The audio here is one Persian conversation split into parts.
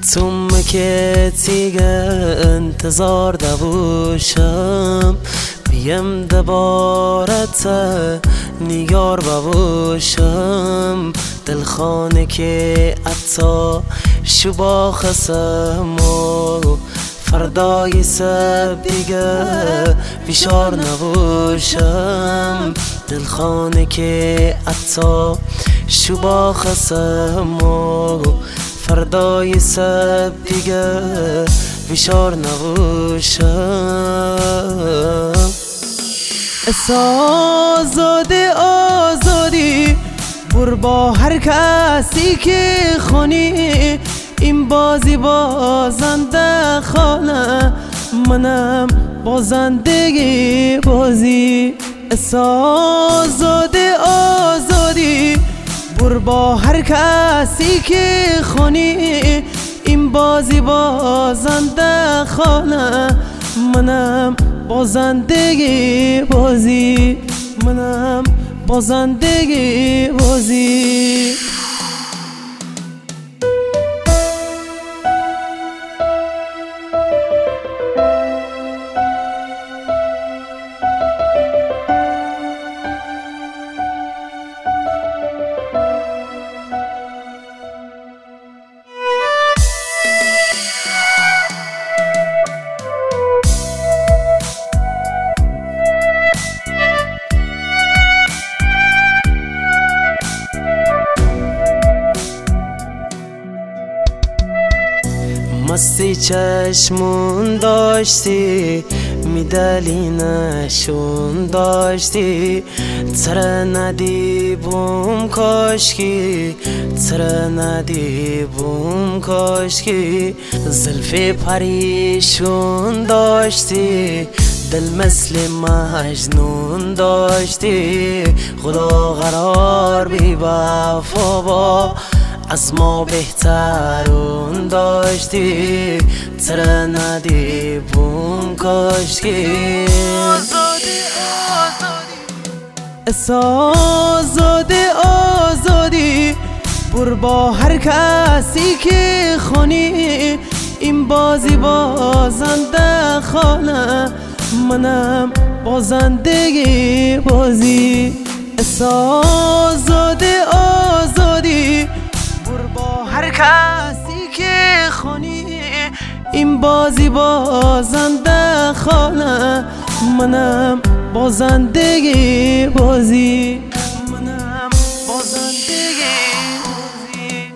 ثم که دیگه انتظار دبوشم بیم دبارت نیار ببوشم دلخانه که اتا شبا خسم و فردای سب دیگه بیشار نبوشم دلخانه که اتا شبا خسم و فردای سب دیگه بیشار نبوشم آزادی بر با هر کسی که خونی این بازی بازنده خانه منم بازندگی بازی آزادی بر با هر کسی که خونی این بازی بازنده خانه منم بازندگی بازی منم بازندگی بازی مستی چشمون داشتی میدلی نشون داشتی تره ندی بوم کاشکی تره ندی بوم کاشکی زلفی پریشون داشتی دل مثل مجنون داشتی خدا قرار بی وفا با از ما بهترون داشتی تره ندی بوم کاشکی آزادی بر با هر کسی که خونی این بازی بازنده خانه منم بازندگی بازی آزادی بر با هر کسی که خونی این بازی بازنده خانه منم بازندگی بازی منم بازندگی بازی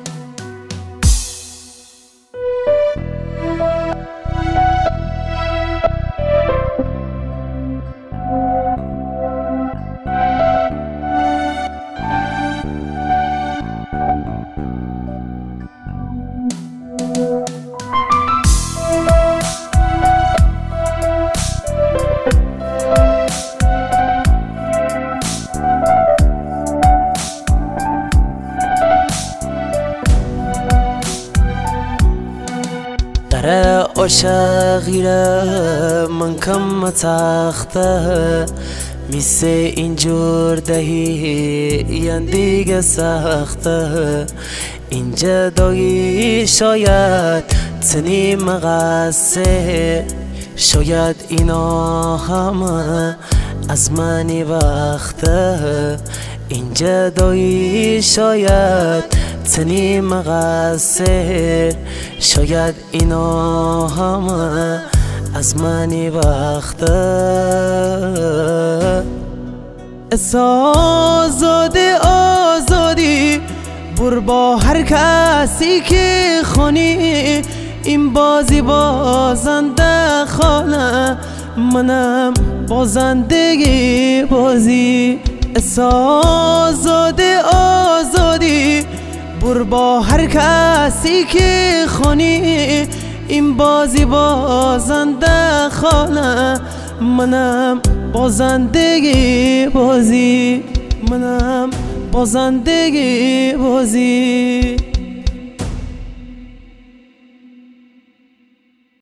در عاشقیره من کم تخته میسه اینجور دهی یان دیگه سخته این جدایی شاید تنی مقصه شاید اینا همه از منی وقته این جدایی شاید تنی مقصر شاید اینا همه از منی وقته آزادی بر با هر کسی که خونی این بازی بازنده خانه منم بازندگی بازی آزادی بر با هر کسی که خونی این بازی بازنده خانه منم بازندگی بازی منم بازندگی بازی